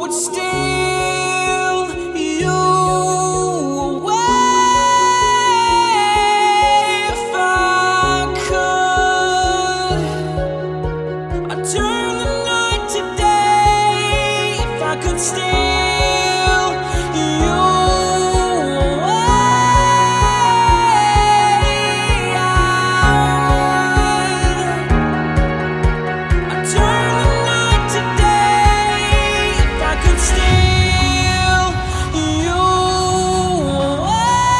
would steal you away if I could. I'd turn the night to day if I could steal you away. I'd turn the night to day if I could steal you away.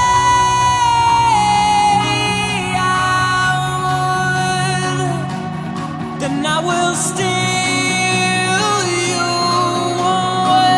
Then I will steal you away.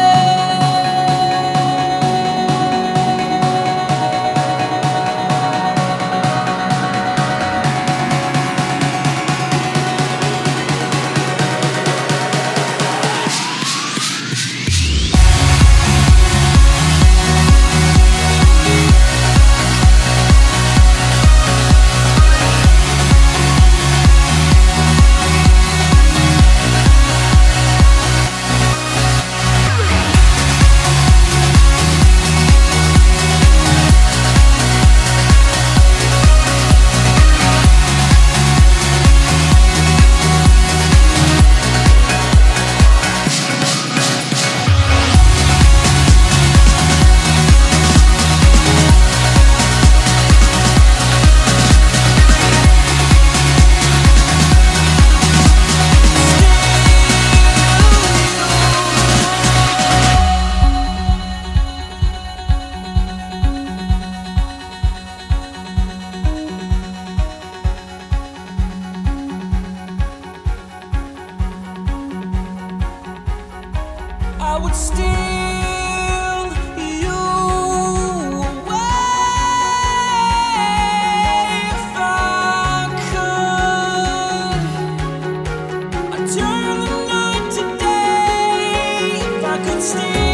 I would steal you away if I could. I'd turn the night to day if I could steal